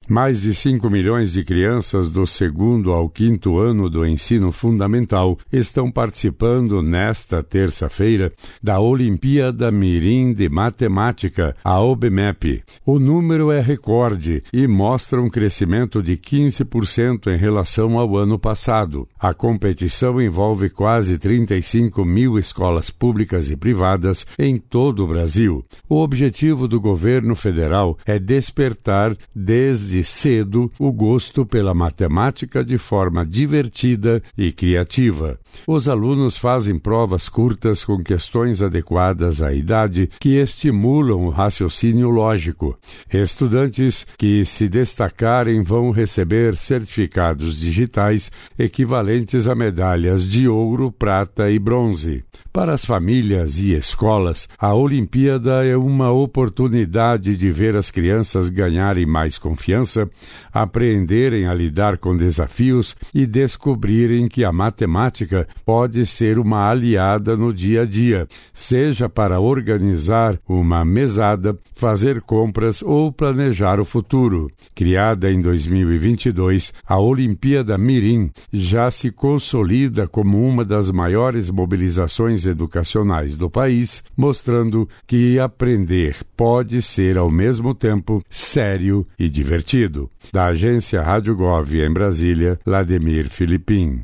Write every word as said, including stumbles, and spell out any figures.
Mais de cinco milhões de crianças do segundo ao quinto ano do ensino fundamental estão participando nesta terça-feira da Olimpíada Mirim de Matemática, a OBMEP. O número é recorde e mostra um crescimento de quinze por cento em relação ao ano passado. A competição envolve quase trinta e cinco mil escolas públicas e privadas em todo o Brasil. O objetivo do governo federal é despertar desde cedo o gosto pela matemática de forma divertida e criativa. Os alunos fazem provas curtas com questões adequadas à idade que estimulam o raciocínio lógico. Estudantes que se destacarem vão receber certificados digitais equivalentes a medalhas de ouro, prata e bronze. Para as famílias e escolas, a Olimpíada é uma oportunidade de ver as crianças ganharem mais confiança, aprenderem a lidar com desafios e descobrirem que a matemática pode ser uma aliada no dia a dia, seja para organizar uma mesada, fazer compras ou planejar o futuro. Criada em dois mil e vinte e dois, a Olimpíada Mirim já se consolida como uma das maiores mobilizações educacionais do país, mostrando que aprender pode ser ao mesmo tempo sério e divertido. Da agência Rádio Gov em Brasília, Lademir Filipim.